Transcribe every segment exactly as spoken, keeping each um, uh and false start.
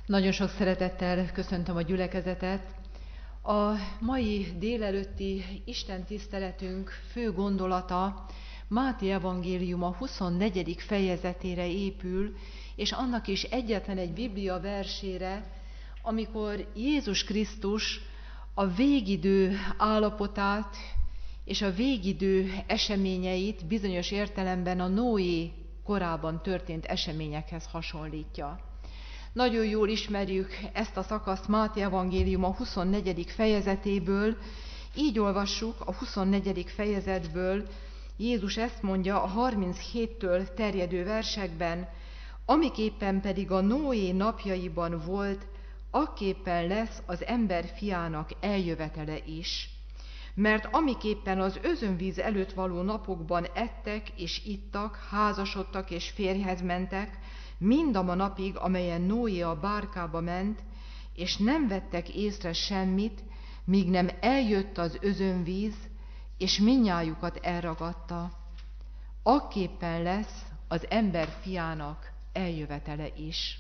Nagyon sok szeretettel köszöntöm a gyülekezetet. A mai délelőtti Isten tiszteletünk fő gondolata Máté evangéliuma huszonnegyedik fejezetére épül, és annak is egyetlen egy Biblia versére, amikor Jézus Krisztus a végidő állapotát és a végidő eseményeit bizonyos értelemben a Noé korában történt eseményekhez hasonlítja. Nagyon jól ismerjük ezt a szakaszt Máté evangéliuma huszonnegyedik fejezetéből, így olvassuk a huszonnegyedik fejezetből, Jézus ezt mondja a harminchéttől terjedő versekben: amiképpen pedig a Noé napjaiban volt, akképpen lesz az ember fiának eljövetele is. Mert amiképpen az özönvíz előtt való napokban ettek és ittak, házasodtak és férjhez mentek, mindama napig, amelyen Noé a bárkába ment, és nem vettek észre semmit, míg nem eljött az özönvíz, és mindnyájukat elragadta. Akképpen lesz az ember fiának eljövetele is.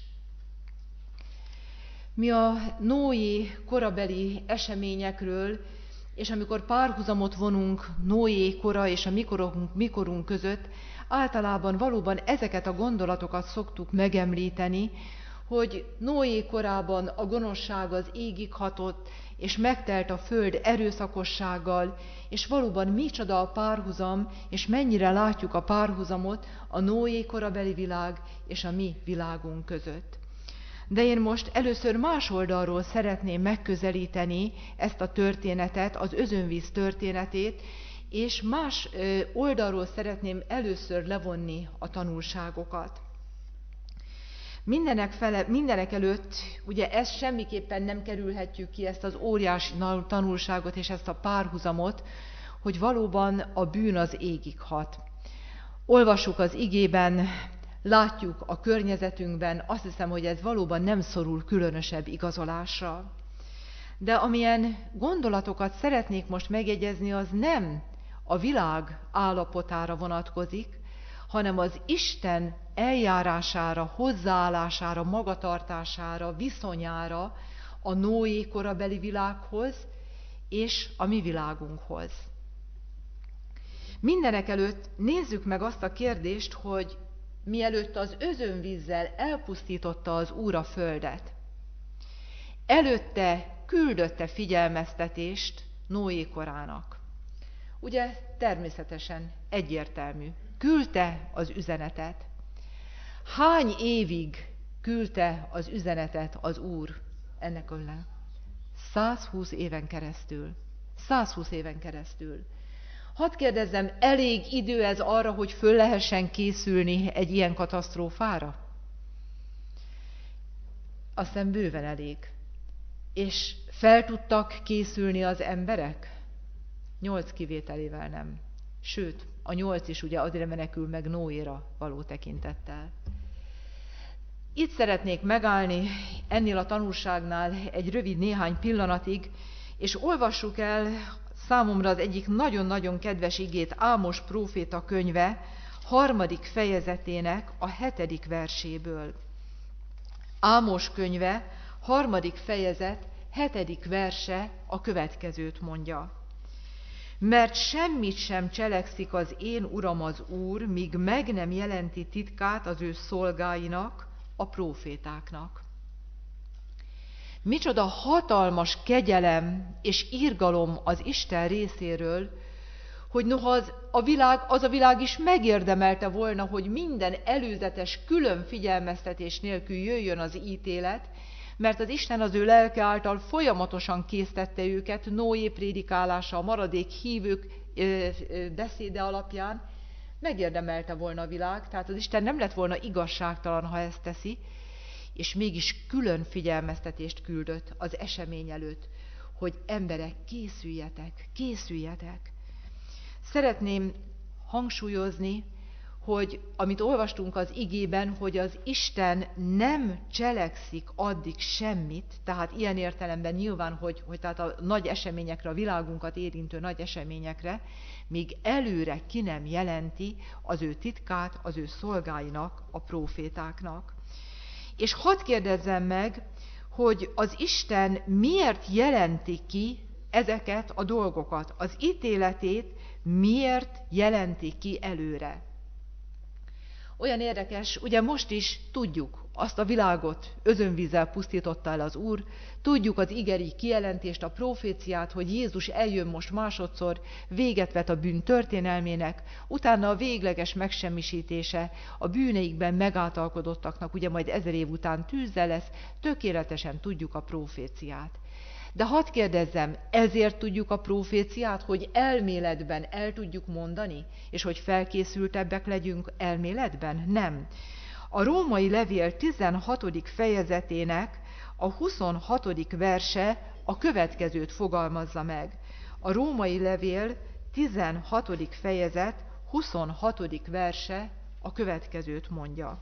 Mi a Noé korabeli eseményekről, és amikor párhuzamot vonunk Noé kora és a mikorunk, mikorunk között, általában valóban ezeket a gondolatokat szoktuk megemlíteni, hogy Noé korában a gonoszság az égig hatott, és megtelt a föld erőszakossággal, és valóban micsoda a párhuzam, és mennyire látjuk a párhuzamot a Noé korabeli világ és a mi világunk között. De én most először más oldalról szeretném megközelíteni ezt a történetet, az özönvíz történetét, és más oldalról szeretném először levonni a tanulságokat. Mindenek, fele, mindenek előtt, ugye ezt semmiképpen nem kerülhetjük ki, ezt az óriási tanulságot és ezt a párhuzamot, hogy valóban a bűn az égig hat. Olvassuk az igében, látjuk a környezetünkben, azt hiszem, hogy ez valóban nem szorul különösebb igazolásra. De amilyen gondolatokat szeretnék most megjegyezni, az nem a világ állapotára vonatkozik, hanem az Isten eljárására, hozzáállására, magatartására, viszonyára a Noé korabeli világhoz és a mi világunkhoz. Mindenekelőtt nézzük meg azt a kérdést, hogy mielőtt az özönvízzel elpusztította az Úr a földet, előtte küldötte figyelmeztetést Noé korának. Ugye természetesen egyértelmű. Küldte az üzenetet. Hány évig küldte az üzenetet az Úr ennek a százhúsz éven keresztül. százhúsz éven keresztül. Hadd kérdezzem, elég idő ez arra, hogy föl lehessen készülni egy ilyen katasztrófára? Aztán bőven elég. És fel tudtak készülni az emberek? Nyolc kivételével nem. Sőt, a nyolc is ugye azért menekül meg Noéra való tekintettel. Itt szeretnék megállni ennél a tanulságnál egy rövid néhány pillanatig, és olvassuk el számomra az egyik nagyon-nagyon kedves igét, Ámos próféta könyve harmadik fejezetének a hetedik verséből. Ámos könyve, harmadik fejezet, hetedik verse a következőt mondja. Mert semmit sem cselekszik az én uram az Úr, míg meg nem jelenti titkát az ő szolgáinak, a prófétáknak. Micsoda hatalmas kegyelem és irgalom az Isten részéről, hogy noha az a világ, az a világ is megérdemelte volna, hogy minden előzetes külön figyelmeztetés nélkül jöjjön az ítélet, mert az Isten az ő lelke által folyamatosan késztette őket Noé prédikálása, a maradék hívők beszéde alapján, megérdemelte volna a világ, tehát az Isten nem lett volna igazságtalan, ha ezt teszi, és mégis külön figyelmeztetést küldött az esemény előtt, hogy emberek, készüljetek, készüljetek. Szeretném hangsúlyozni, hogy amit olvastunk az igében, hogy az Isten nem cselekszik addig semmit, tehát ilyen értelemben nyilván, hogy, hogy tehát a nagy eseményekre, a világunkat érintő nagy eseményekre, míg előre ki nem jelenti az ő titkát az ő szolgáinak, a prófétáknak. És hadd kérdezzem meg, hogy az Isten miért jelenti ki ezeket a dolgokat, az ítéletét miért jelenti ki előre. Olyan érdekes, ugye most is tudjuk, azt a világot özönvízzel pusztította el az Úr, tudjuk az igeri kijelentést, a proféciát, hogy Jézus eljön most másodszor, véget vet a bűn történelmének, utána a végleges megsemmisítése a bűneikben megáltalkodottaknak, ugye majd ezer év után tűzzel lesz, tökéletesen tudjuk a proféciát. De hadd kérdezzem, ezért tudjuk a proféciát, hogy elméletben el tudjuk mondani, és hogy felkészültebbek legyünk elméletben? Nem. A római levél tizenhatodik fejezetének a huszonhatodik verse a következőt fogalmazza meg. A római levél tizenhatodik fejezet huszonhatodik verse a következőt mondja.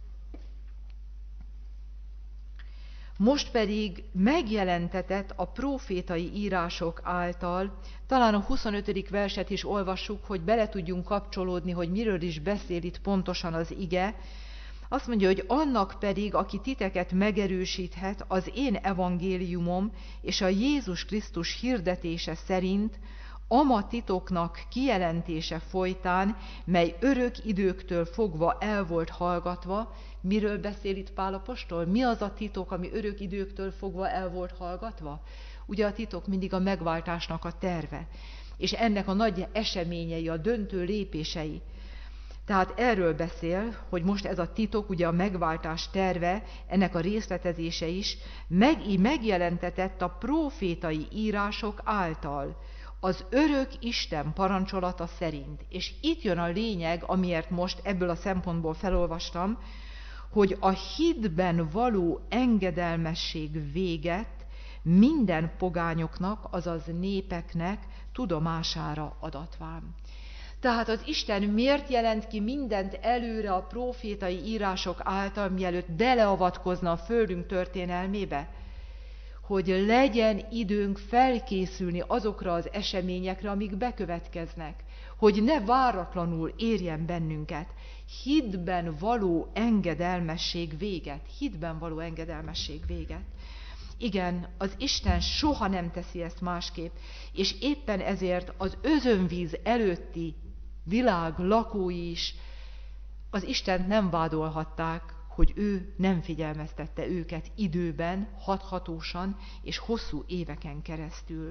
Most pedig megjelentetett a prófétai írások által, talán a huszonötödik verset is olvassuk, hogy bele tudjunk kapcsolódni, hogy miről is beszél itt pontosan az ige. Azt mondja, hogy annak pedig, aki titeket megerősíthet az én evangéliumom és a Jézus Krisztus hirdetése szerint, ama titoknak kijelentése folytán, mely örök időktől fogva el volt hallgatva. Miről beszél itt Pál apostol? Mi az a titok, ami örök időktől fogva el volt hallgatva? Ugye a titok mindig a megváltásnak a terve, és ennek a nagy eseményei, a döntő lépései. Tehát erről beszél, hogy most ez a titok, ugye a megváltás terve, ennek a részletezése is, meg, megjelentetett a prófétai írások által, az örök Isten parancsolata szerint. És itt jön a lényeg, amiért most ebből a szempontból felolvastam, hogy a hitben való engedelmesség véget minden pogányoknak, azaz népeknek tudomására adatván. Tehát az Isten miért jelent ki mindent előre a prófétai írások által, mielőtt beleavatkozna a földünk történelmébe? Hogy legyen időnk felkészülni azokra az eseményekre, amik bekövetkeznek, hogy ne váratlanul érjen bennünket. Hitben való engedelmesség véget, hitben való engedelmesség véget. Igen, az Isten soha nem teszi ezt másképp, és éppen ezért az özönvíz előtti világ lakói is az Istent nem vádolhatták, hogy ő nem figyelmeztette őket időben, hathatósan és hosszú éveken keresztül.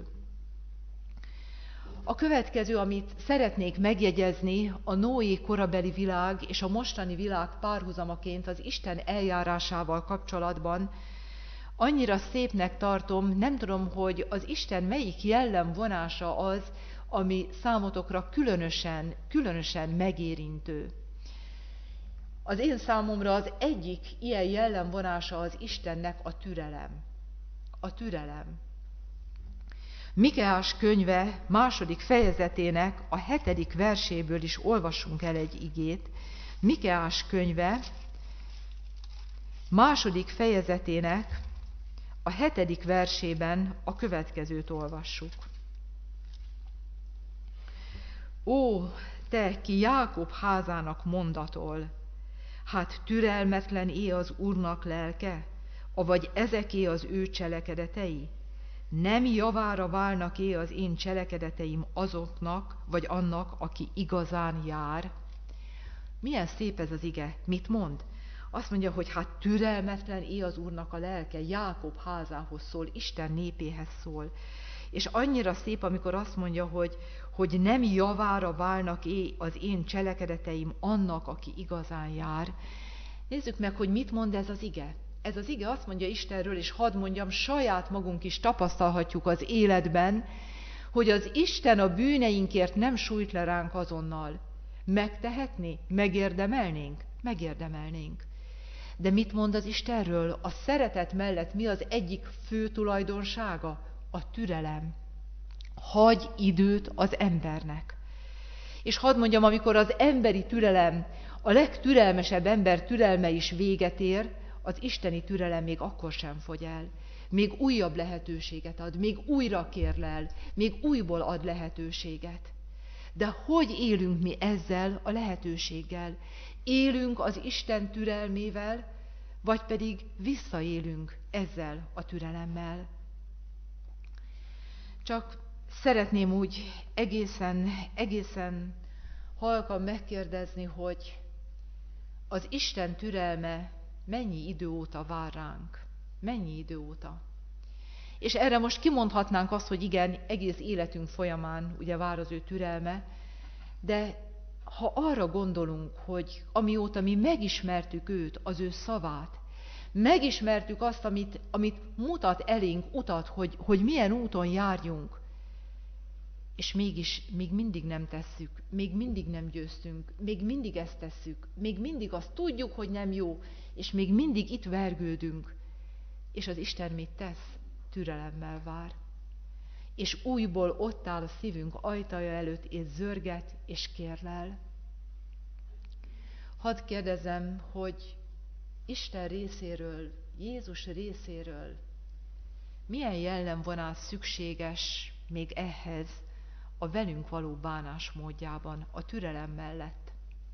A következő, amit szeretnék megjegyezni, a Noé korabeli világ és a mostani világ párhuzamaként az Isten eljárásával kapcsolatban annyira szépnek tartom, nem tudom, hogy az Isten melyik jellemvonása az, ami számotokra különösen, különösen megérintő. Az én számomra az egyik ilyen jellemvonása az Istennek a türelem. A türelem. Mikeás könyve második fejezetének a hetedik verséből is olvassunk el egy igét. Mikeás könyve második fejezetének a hetedik versében a következőt olvassuk. Ó, te, ki Jákob házának mondatol, hát türelmetlen-é az Úrnak lelke, avagy ezeké az ő cselekedetei? Nem javára válnak-é az én cselekedeteim azoknak, vagy annak, aki igazán jár? Milyen szép ez az ige, mit mond? Azt mondja, hogy hát türelmetlen-é az Úrnak a lelke, Jákob házához szól, Isten népéhez szól. És annyira szép, amikor azt mondja, hogy, hogy nem javára válnak-é az én cselekedeteim annak, aki igazán jár. Nézzük meg, hogy mit mond ez az ige. Ez az ige azt mondja Istenről, és hadd mondjam, saját magunk is tapasztalhatjuk az életben, hogy az Isten a bűneinkért nem sújt le ránk azonnal. Megtehetné? Megérdemelnénk? Megérdemelnénk. De mit mond az Istenről? A szeretet mellett mi az egyik fő tulajdonsága? A türelem. Hagy időt az embernek. És hadd mondjam, amikor az emberi türelem, a legtürelmesebb ember türelme is véget ér, az isteni türelem még akkor sem fogy el. Még újabb lehetőséget ad, még újra kérlel, még újból ad lehetőséget. De hogy élünk mi ezzel a lehetőséggel? Élünk az Isten türelmével, vagy pedig visszaélünk ezzel a türelemmel. Csak szeretném úgy egészen, egészen halkan megkérdezni, hogy az Isten türelme mennyi idő óta vár ránk? Mennyi idő óta? És erre most kimondhatnánk azt, hogy igen, egész életünk folyamán ugye vár az ő türelme, de ha arra gondolunk, hogy amióta mi megismertük őt, az ő szavát, megismertük azt, amit, amit mutat elénk utat, hogy, hogy milyen úton járjunk, és mégis még mindig nem tesszük, még mindig nem győztünk, még mindig ezt tesszük, még mindig azt tudjuk, hogy nem jó, és még mindig itt vergődünk, és az Isten mit tesz? Türelemmel vár. És újból ott áll a szívünk ajtaja előtt, és zörget, és kérlel. Hadd kérdezem, hogy Isten részéről, Jézus részéről milyen jellemvonás szükséges még ehhez a velünk való bánásmódjában, a türelem mellett?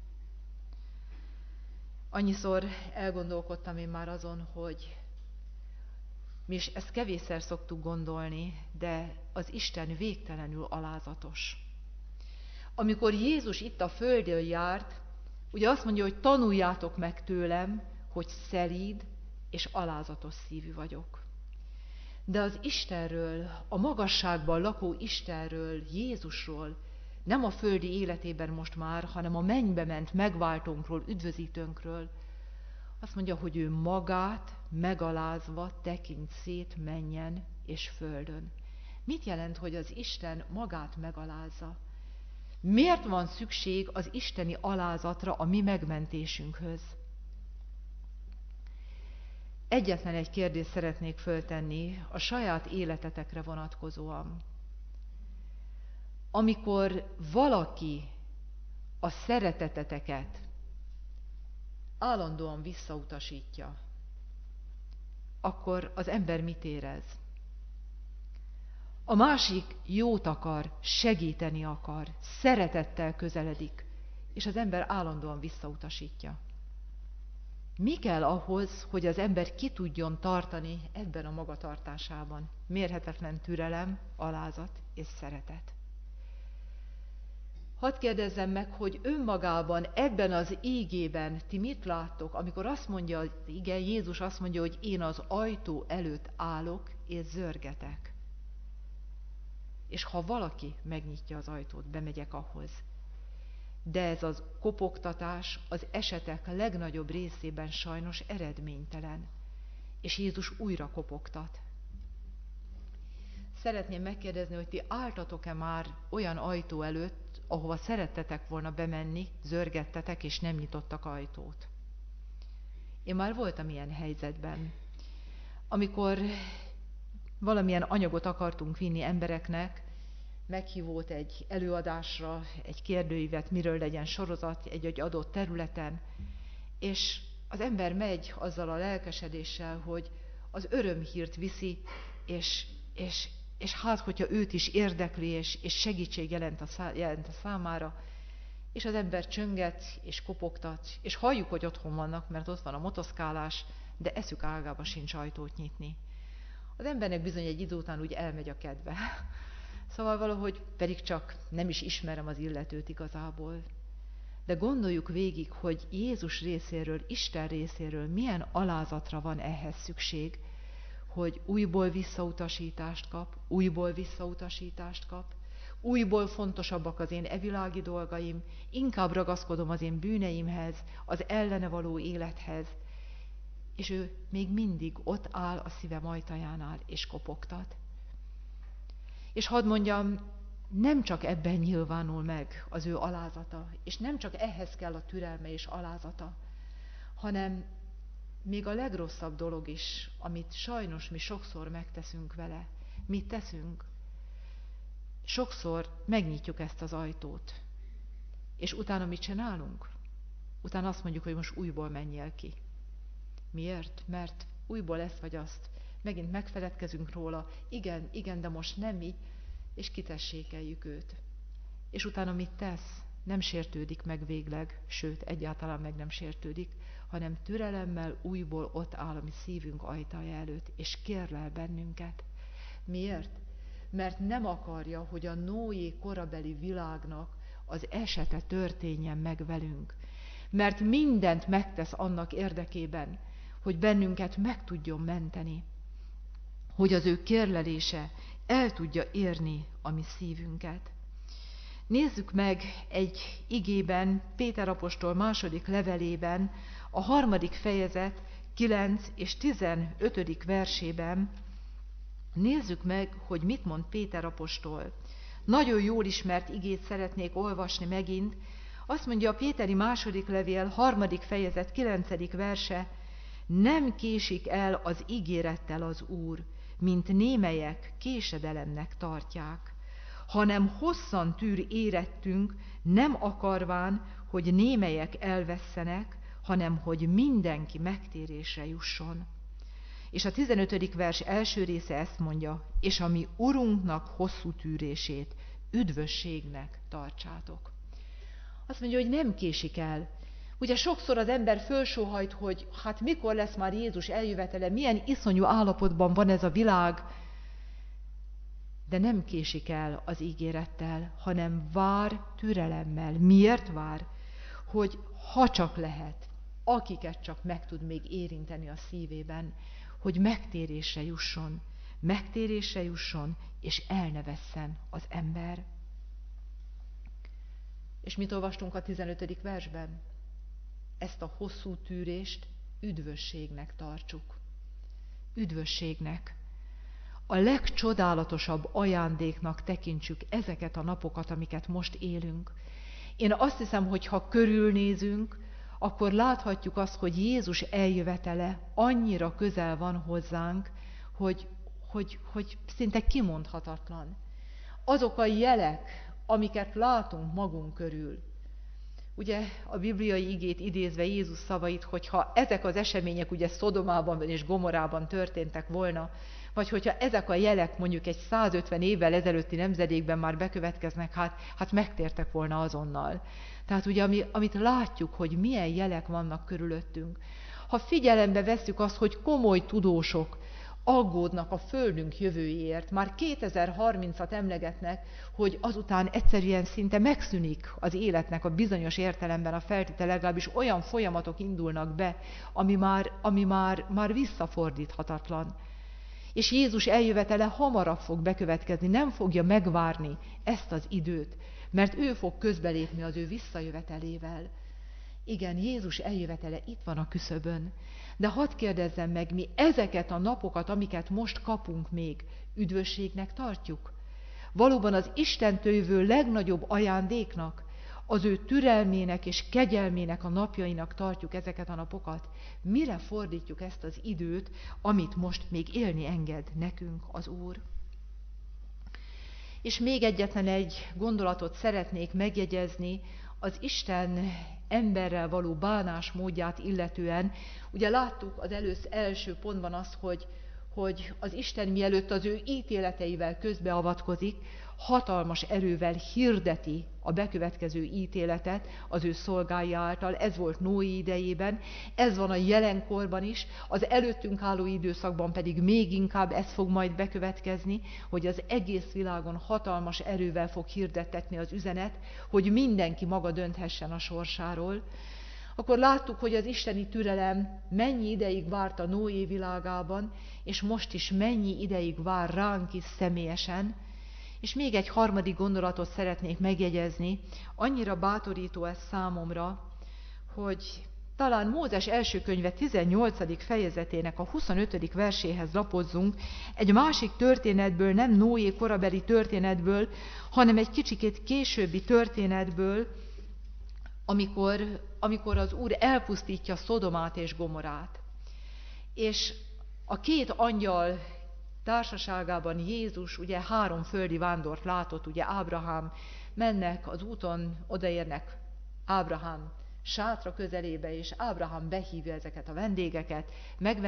Annyiszor elgondolkodtam én már azon, hogy mi is ezt kevésszer szoktuk gondolni, de az Isten végtelenül alázatos. Amikor Jézus itt a földön járt, ugye azt mondja, hogy tanuljátok meg tőlem, hogy szelíd és alázatos szívű vagyok. De az Istenről, a magasságban lakó Istenről, Jézusról, nem a földi életében most már, hanem a mennybe ment megváltónkról, üdvözítőnkről, azt mondja, hogy ő magát megalázva tekint szét mennyen és földön. Mit jelent, hogy az Isten magát megalázza? Miért van szükség az isteni alázatra a mi megmentésünkhöz? Egyetlen egy kérdést szeretnék föltenni a saját életetekre vonatkozóan. Amikor valaki a szereteteteket állandóan visszautasítja, akkor az ember mit érez? A másik jót akar, segíteni akar, szeretettel közeledik, és az ember állandóan visszautasítja. Mi kell ahhoz, hogy az ember ki tudjon tartani ebben a magatartásában? Mérhetetlen türelem, alázat és szeretet. Hadd kérdezzem meg, hogy önmagában, ebben az ígében ti mit láttok, amikor azt mondja, igen, Jézus azt mondja, hogy én az ajtó előtt állok és zörgetek. És ha valaki megnyitja az ajtót, bemegyek ahhoz. De ez az kopogtatás az esetek legnagyobb részében sajnos eredménytelen. És Jézus újra kopogtat. Szeretném megkérdezni, hogy ti álltatok-e már olyan ajtó előtt, ahova szerettetek volna bemenni, zörgettetek, és nem nyitottak ajtót. Én már voltam ilyen helyzetben, amikor valamilyen anyagot akartunk vinni embereknek, meghívott egy előadásra, egy kérdőívet, miről legyen sorozat egy, egy adott területen, és az ember megy azzal a lelkesedéssel, hogy az örömhírt viszi, és, és, és hát, hogyha őt is érdekli, és, és segítség jelent a, szá, jelent a számára, és az ember csönget, és kopogtat, és halljuk, hogy otthon vannak, mert ott van a motoszkálás, de eszük ágába sincs ajtót nyitni. Az embernek bizony egy idő után úgy elmegy a kedve. Szóval valahogy pedig csak nem is ismerem az illetőt igazából. De gondoljuk végig, hogy Jézus részéről, Isten részéről milyen alázatra van ehhez szükség, hogy újból visszautasítást kap, újból visszautasítást kap, újból fontosabbak az én evilági dolgaim, inkább ragaszkodom az én bűneimhez, az ellene való élethez, és ő még mindig ott áll a szívem ajtajánál, és kopogtat. És hadd mondjam, nem csak ebben nyilvánul meg az ő alázata, és nem csak ehhez kell a türelme és alázata, hanem még a legrosszabb dolog is, amit sajnos mi sokszor megteszünk vele. Mit teszünk? Sokszor megnyitjuk ezt az ajtót, és utána mit csinálunk? Utána azt mondjuk, hogy most újból menjél ki. Miért? Mert újból ezt vagy azt. Megint megfeledkezünk róla, igen, igen, de most nem így, és kitessékeljük őt. És utána mit tesz? nem sértődik meg végleg, sőt, egyáltalán meg nem sértődik, hanem türelemmel újból ott áll a mi szívünk ajtaja előtt, és kérlel bennünket. Miért? Mert nem akarja, hogy a Noé korabeli világnak az esete történjen meg velünk. Mert mindent megtesz annak érdekében, hogy bennünket meg tudjon menteni, hogy az ő kérlelése el tudja érni a mi szívünket. Nézzük meg egy igében, Péter apostol második levelében, a harmadik fejezet kilenc és tizenötödik versében. Nézzük meg, hogy mit mond Péter apostol. Nagyon jól ismert igét szeretnék olvasni megint. Azt mondja a Péteri második levél, harmadik fejezet, kilencedik verse: nem késik el az ígérettel az Úr, mint némelyek késedelemnek tartják, hanem hosszan tűr érettünk, nem akarván, hogy némelyek elvesszenek, hanem hogy mindenki megtérésre jusson. És a tizenötödik vers első része ezt mondja: és a mi Urunknak hosszú tűrését üdvösségnek tartsátok. Azt mondja, hogy nem késik el. Ugye sokszor az ember fölsóhajt, hogy hát mikor lesz már Jézus eljövetele, milyen iszonyú állapotban van ez a világ, de nem késik el az ígérettel, hanem vár türelemmel. Miért vár? Hogy ha csak lehet, akiket csak meg tud még érinteni a szívében, hogy megtérésre jusson, megtérésre jusson, és el ne vesszen az ember. És mit olvastunk a tizenötödik versben? Ezt a hosszú tűrést üdvösségnek tartsuk. Üdvösségnek. A legcsodálatosabb ajándéknak tekintsük ezeket a napokat, amiket most élünk. Én azt hiszem, hogy ha körülnézünk, akkor láthatjuk azt, hogy Jézus eljövetele annyira közel van hozzánk, hogy, hogy, hogy szinte kimondhatatlan. Azok a jelek, amiket látunk magunk körül. Ugye a bibliai igét idézve Jézus szavait, hogyha ezek az események ugye Szodomában és Gomorrában történtek volna, vagy hogyha ezek a jelek mondjuk egy százötven évvel ezelőtti nemzedékben már bekövetkeznek, hát, hát megtértek volna azonnal. Tehát ugye ami, amit látjuk, hogy milyen jelek vannak körülöttünk. Ha figyelembe vesszük azt, hogy komoly tudósok aggódnak a Földünk jövőjéért, már kétezer-harmincat emlegetnek, hogy azután egyszerűen szinte megszűnik az életnek a bizonyos értelemben a feltétel, legalábbis olyan folyamatok indulnak be, ami már, ami már, már visszafordíthatatlan. És Jézus eljövetele hamarabb fog bekövetkezni, nem fogja megvárni ezt az időt, mert ő fog közbelépni az ő visszajövetelével. Igen, Jézus eljövetele itt van a küszöbön, de hadd kérdezzem meg, mi ezeket a napokat, amiket most kapunk még, üdvösségnek tartjuk? Valóban az Istentől jövő legnagyobb ajándéknak, az ő türelmének és kegyelmének a napjainak tartjuk ezeket a napokat? Mire fordítjuk ezt az időt, amit most még élni enged nekünk az Úr? És még egyetlen egy gondolatot szeretnék megjegyezni az Isten emberrel való bánásmódját illetően. Ugye láttuk az elősz, első pontban azt, hogy, hogy az Isten mielőtt az ő ítéleteivel közbeavatkozik, hatalmas erővel hirdeti a bekövetkező ítéletet az ő szolgái által. Ez volt Noé idejében, ez van a jelenkorban is, az előttünk álló időszakban pedig még inkább ez fog majd bekövetkezni, hogy az egész világon hatalmas erővel fog hirdettetni az üzenet, hogy mindenki maga dönthessen a sorsáról. Akkor láttuk, hogy az isteni türelem mennyi ideig várt a Noé világában, és most is mennyi ideig vár ránk is személyesen. És még egy harmadik gondolatot szeretnék megjegyezni, annyira bátorító ez számomra, hogy talán Mózes első könyve tizennyolcadik fejezetének a huszonötödik verséhez lapozzunk, egy másik történetből, nem Noé korabeli történetből, hanem egy kicsikét későbbi történetből, amikor, amikor az Úr elpusztítja Szodomát és Gomorrát. És a két angyal társaságában Jézus ugye három földi vándort látott, ugye Ábrahám, mennek az úton, odaérnek Ábrahám sátra közelébe, és Ábrahám behívja ezeket a vendégeket,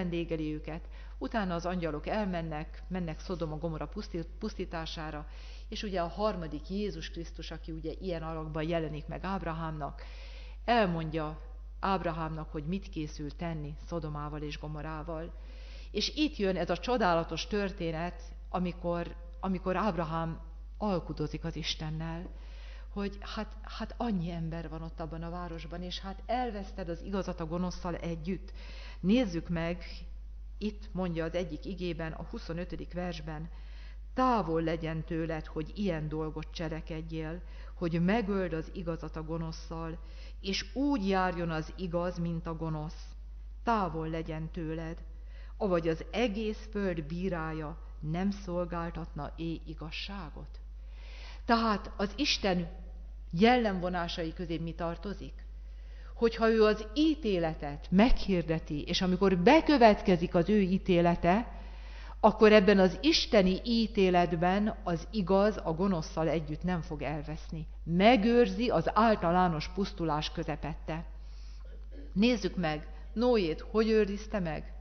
megvendégeli őket, utána az angyalok elmennek, mennek Szodoma Gomorra pusztítására, és ugye a harmadik Jézus Krisztus, aki ugye ilyen alakban jelenik meg Ábrahámnak, elmondja Ábrahámnak, hogy mit készül tenni Szodomával és Gomorrával. És itt jön ez a csodálatos történet, amikor, amikor Ábrahám alkudozik az Istennel, hogy hát, hát annyi ember van ott abban a városban, és hát elveszted az igazat a gonoszszal együtt. Nézzük meg, itt mondja az egyik igében, a huszonötödik versben, távol legyen tőled, hogy ilyen dolgot cselekedjél, hogy megöld az igazat a gonoszszal, és úgy járjon az igaz, mint a gonosz. Távol legyen tőled, avagy az egész föld bírája nem szolgáltatna éj igazságot. Tehát az Isten jellemvonásai közé mi tartozik? Hogyha ő az ítéletet meghirdeti, és amikor bekövetkezik az ő ítélete, akkor ebben az isteni ítéletben az igaz a gonoszszal együtt nem fog elveszni. Megőrzi az általános pusztulás közepette. Nézzük meg, Noét hogy őrizte meg?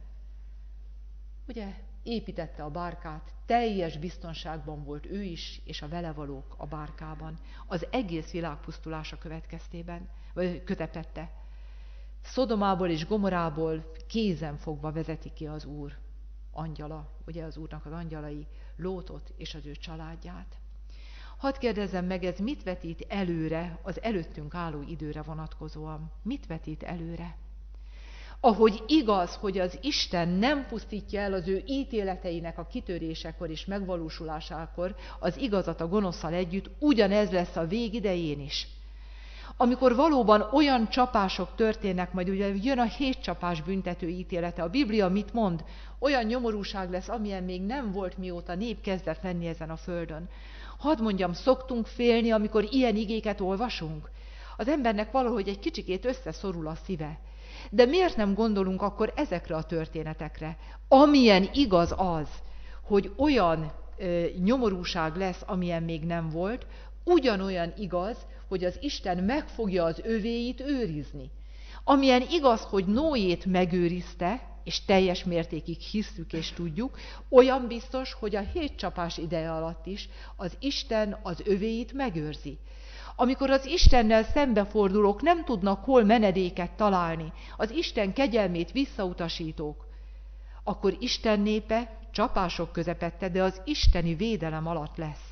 Ugye, építette a bárkát, teljes biztonságban volt ő is, és a vele valók a bárkában. Az egész világ pusztulása következtében, vagy közepette. Szodomából és Gomorából kézen fogva vezeti ki az Úr angyala, ugye az Úrnak az angyalai, Lótot és az ő családját. Hadd kérdezzem meg, ez mit vetít előre az előttünk álló időre vonatkozóan? Mit vetít előre? Ahogy igaz, hogy az Isten nem pusztítja el az ő ítéleteinek a kitörésekor és megvalósulásakor az igazat a gonoszszal együtt, ugyanez lesz a vég idején is. Amikor valóban olyan csapások történnek, majd ugye jön a hét csapás büntető ítélete. A Biblia mit mond? Olyan nyomorúság lesz, amilyen még nem volt, mióta nép kezdett lenni ezen a földön. Hadd mondjam, szoktunk félni, amikor ilyen igéket olvasunk? Az embernek valahogy egy kicsikét összeszorul a szíve. De miért nem gondolunk akkor ezekre a történetekre? Amilyen igaz az, hogy olyan ö, nyomorúság lesz, amilyen még nem volt, ugyanolyan igaz, hogy az Isten meg fogja az övéit őrizni. Amilyen igaz, hogy Noét megőrizte, és teljes mértékig hisszük és tudjuk, olyan biztos, hogy a hét csapás ideje alatt is az Isten az övéit megőrzi. Amikor az Istennel szembefordulók nem tudnak hol menedéket találni, az Isten kegyelmét visszautasítók, akkor Isten népe csapások közepette, de az isteni védelem alatt lesz.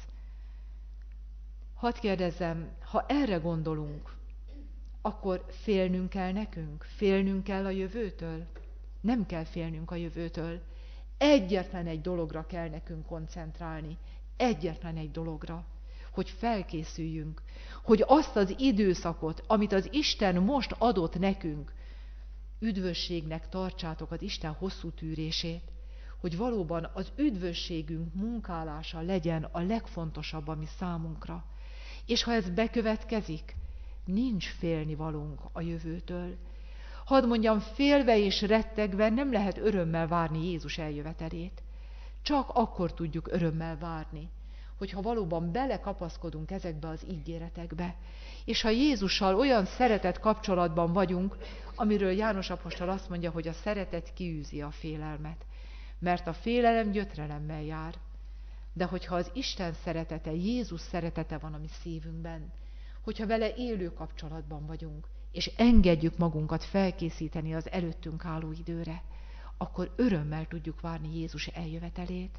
Hadd kérdezzem, ha erre gondolunk, akkor félnünk kell nekünk? Félnünk kell a jövőtől? Nem kell félnünk a jövőtől. Egyetlen egy dologra kell nekünk koncentrálni. Egyetlen egy dologra. Hogy felkészüljünk. Hogy azt az időszakot, amit az Isten most adott nekünk, üdvösségnek tartsátok az Isten hosszú tűrését. Hogy valóban az üdvösségünk munkálása legyen a legfontosabb, ami számunkra. És ha ez bekövetkezik, nincs félnivalónk a jövőtől. Hadd mondjam, félve és rettegve nem lehet örömmel várni Jézus eljövetelét. Csak akkor tudjuk örömmel várni, hogyha valóban belekapaszkodunk ezekbe az ígéretekbe. És ha Jézussal olyan szeretett kapcsolatban vagyunk, amiről János apostol azt mondja, hogy a szeretet kiűzi a félelmet. Mert a félelem gyötrelemmel jár. De hogyha az Isten szeretete, Jézus szeretete van a mi szívünkben, hogyha vele élő kapcsolatban vagyunk, és engedjük magunkat felkészíteni az előttünk álló időre, akkor örömmel tudjuk várni Jézus eljövetelét.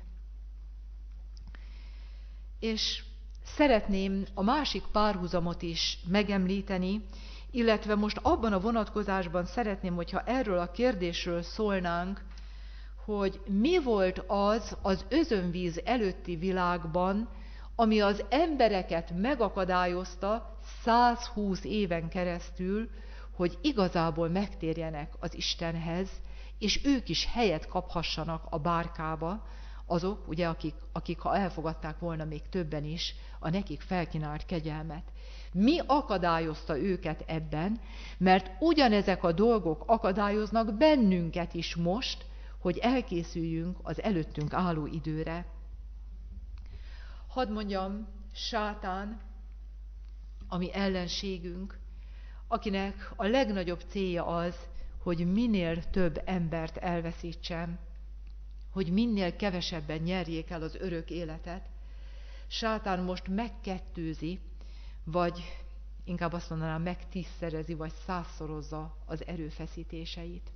És szeretném a másik párhuzamot is megemlíteni, illetve most abban a vonatkozásban szeretném, hogyha erről a kérdésről szólnánk, hogy mi volt az az özönvíz előtti világban, ami az embereket megakadályozta százhúsz éven keresztül, hogy igazából megtérjenek az Istenhez, és ők is helyet kaphassanak a bárkába, azok, ugye, akik, akik ha elfogadták volna még többen is, a nekik felkínált kegyelmet. Mi akadályozta őket ebben, mert ugyanezek a dolgok akadályoznak bennünket is most, hogy elkészüljünk az előttünk álló időre. Hadd mondjam, sátán, ami ellenségünk, akinek a legnagyobb célja az, hogy minél több embert elveszítsen, hogy minél kevesebben nyerjék el az örök életet. Sátán most megkettőzi, vagy inkább azt mondanám, megtízszerezi, vagy százszorozza az erőfeszítéseit.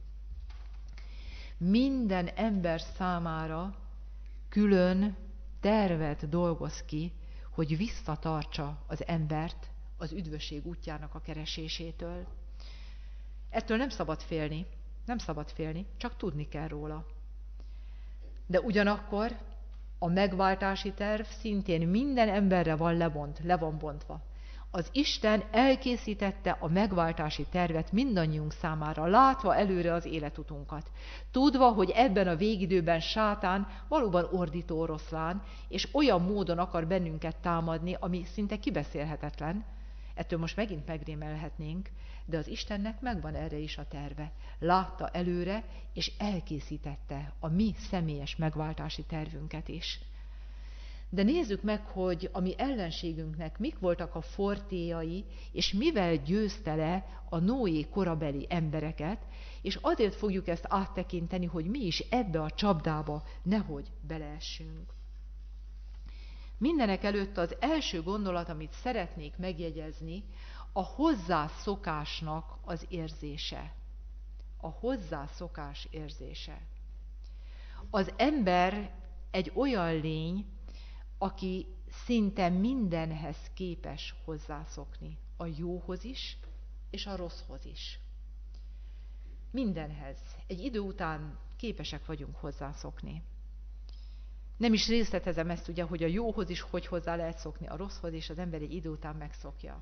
Minden ember számára külön tervet dolgoz ki, hogy visszatartsa az embert az üdvösség útjának a keresésétől. Ettől nem szabad félni, nem szabad félni, csak tudni kell róla. De ugyanakkor a megváltási terv szintén minden emberre van lebont, le van bontva. Az Isten elkészítette a megváltási tervet mindannyiunk számára, látva előre az életutunkat. Tudva, hogy ebben a végidőben Sátán valóban ordító oroszlán, és olyan módon akar bennünket támadni, ami szinte kibeszélhetetlen. Ettől most megint megrémelhetnénk, de az Istennek megvan erre is a terve. Látta előre, és elkészítette a mi személyes megváltási tervünket is. De nézzük meg, hogy a mi ellenségünknek mik voltak a fortéjai, és mivel győzte le a Noé korabeli embereket, és azért fogjuk ezt áttekinteni, hogy mi is ebbe a csapdába nehogy beleessünk. Mindenek előtt az első gondolat, amit szeretnék megjegyezni, a hozzászokásnak az érzése. A hozzászokás érzése. Az ember egy olyan lény, aki szinte mindenhez képes hozzászokni. A jóhoz is, és a rosszhoz is. Mindenhez. Egy idő után képesek vagyunk hozzászokni. Nem is részletezem ezt, ugye, hogy a jóhoz is hogy hozzá lehet szokni, a rosszhoz is az ember egy idő után megszokja.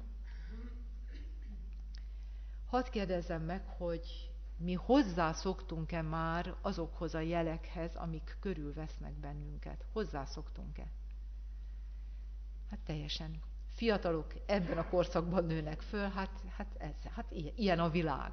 Hadd kérdezzem meg, hogy mi hozzászoktunk-e már azokhoz a jelekhez, amik körülvesznek bennünket? Hozzászoktunk-e? Hát teljesen. Fiatalok ebben a korszakban nőnek föl, hát, hát, ez, hát ilyen a világ.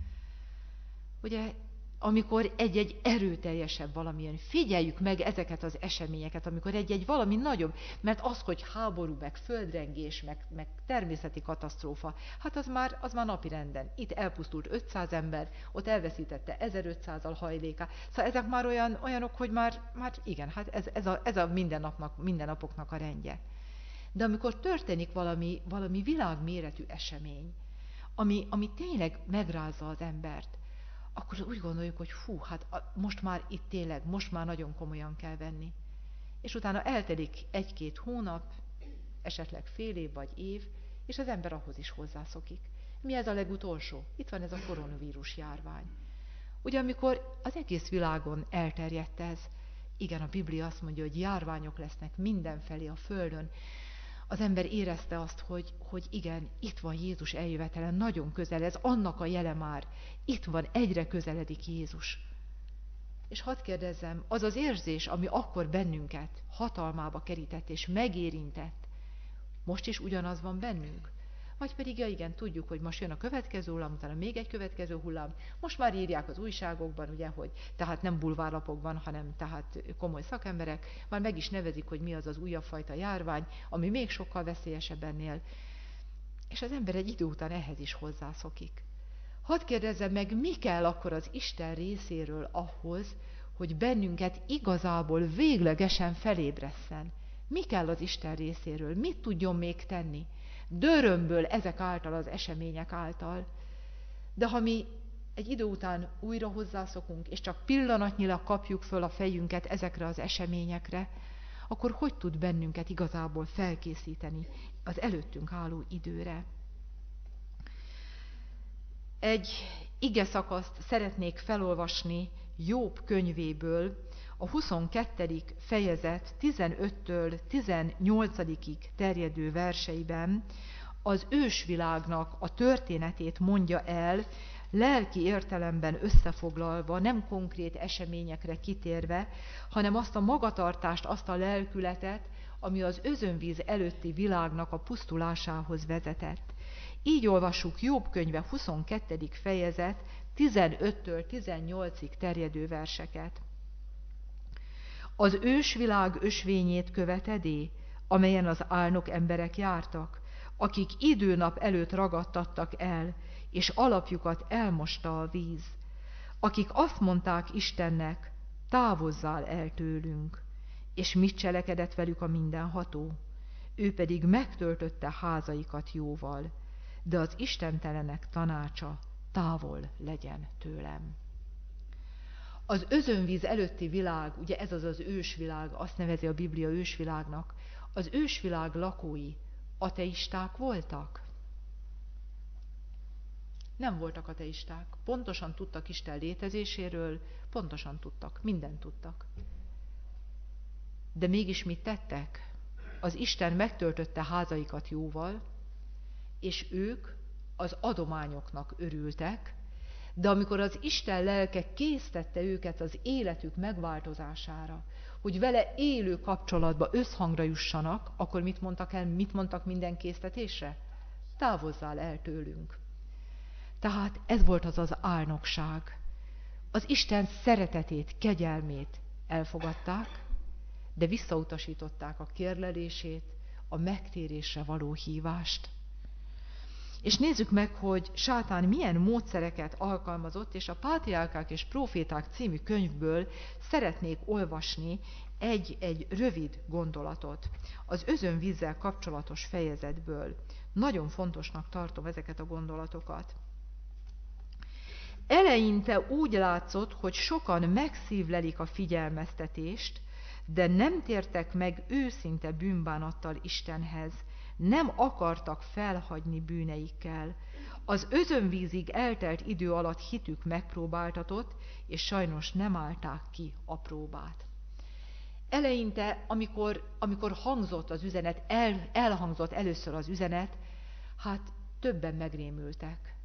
Ugye, amikor egy-egy erőteljesebb valamilyen, figyeljük meg ezeket az eseményeket, amikor egy-egy valami nagyobb, mert az, hogy háború, meg földrengés, meg, meg természeti katasztrófa, hát az már, az már napirenden. Itt elpusztult ötszáz ember, ott elveszítette ezerötszázal hajlékát. Szóval ezek már olyan, olyanok, hogy már, már igen, hát ez, ez a, ez a mindennapnak, mindennapoknak a rendje. De amikor történik valami, valami világméretű esemény, ami, ami tényleg megrázza az embert, akkor úgy gondoljuk, hogy fú, hát most már itt tényleg, most már nagyon komolyan kell venni. És utána eltelik egy-két hónap, esetleg fél év vagy év, és az ember ahhoz is hozzászokik. Mi ez a legutolsó? Itt van ez a koronavírus járvány. Ugye amikor az egész világon elterjedt ez, igen, a Biblia azt mondja, hogy járványok lesznek mindenfelé a földön, az ember érezte azt, hogy, hogy igen, itt van Jézus eljövetele, nagyon közel, ez annak a jele már, itt van, egyre közeledik Jézus. És hadd kérdezzem, az az érzés, ami akkor bennünket hatalmába kerített és megérintett, most is ugyanaz van bennünk? Vagy pedig, ja igen, tudjuk, hogy most jön a következő hullám, utána még egy következő hullám. Most már írják az újságokban, ugye, hogy tehát nem bulvárlapokban, hanem tehát komoly szakemberek, már meg is nevezik, hogy mi az az újabb fajta járvány, ami még sokkal veszélyesebb ennél. És az ember egy idő után ehhez is hozzászokik. Hadd kérdezzem meg, mi kell akkor az Isten részéről ahhoz, hogy bennünket igazából véglegesen felébresszen? Mi kell az Isten részéről? Mit tudjon még tenni? Dörömből ezek által, az események által. De ha mi egy idő után újra hozzászokunk, és csak pillanatnyilag kapjuk föl a fejünket ezekre az eseményekre, akkor hogy tud bennünket igazából felkészíteni az előttünk álló időre? Egy ige szakaszt szeretnék felolvasni Jobb könyvéből, a huszonkettedik fejezet tizenöttől tizennyolcadikig terjedő verseiben az ősvilágnak a történetét mondja el, lelki értelemben összefoglalva, nem konkrét eseményekre kitérve, hanem azt a magatartást, azt a lelkületet, ami az özönvíz előtti világnak a pusztulásához vezetett. Így olvassuk Jobb könyve huszonkettedik fejezet tizenöttől tizennyolcig terjedő verseket. Az ősvilág ösvényét követedé, amelyen az álnok emberek jártak, akik időnap előtt ragadtattak el, és alapjukat elmosta a víz, akik azt mondták Istennek, távozzál el tőlünk, és mit cselekedett velük a mindenható? ő pedig megtöltötte házaikat jóval, de az istentelenek tanácsa távol legyen tőlem. Az özönvíz előtti világ, ugye ez az az ősvilág, azt nevezi a Biblia ősvilágnak, az ősvilág lakói ateisták voltak? Nem voltak ateisták. Pontosan tudtak Isten létezéséről, pontosan tudtak, mindent tudtak. De mégis mit tettek? Az Isten megtöltötte házaikat jóval, és ők az adományoknak örültek, de amikor az Isten lelke késztette őket az életük megváltozására, hogy vele élő kapcsolatba, összhangra jussanak, akkor mit mondtak el, mit mondtak minden késztetésre? Távozzál el tőlünk. Tehát ez volt az az álnokság. Az Isten szeretetét, kegyelmét elfogadták, de visszautasították a kérlelését, a megtérésre való hívást. És nézzük meg, hogy sátán milyen módszereket alkalmazott, és a Pátriárkák és Próféták című könyvből szeretnék olvasni egy-egy rövid gondolatot. Az özönvízzel kapcsolatos fejezetből. Nagyon fontosnak tartom ezeket a gondolatokat. Eleinte úgy látszott, hogy sokan megszívlelik a figyelmeztetést, de nem tértek meg őszinte bűnbánattal Istenhez, nem akartak felhagyni bűneikkel. Az özönvízig eltelt idő alatt hitük megpróbáltatott, és sajnos nem állták ki a próbát. Eleinte, amikor, amikor hangzott az üzenet, el, elhangzott először az üzenet, hát többen megrémültek.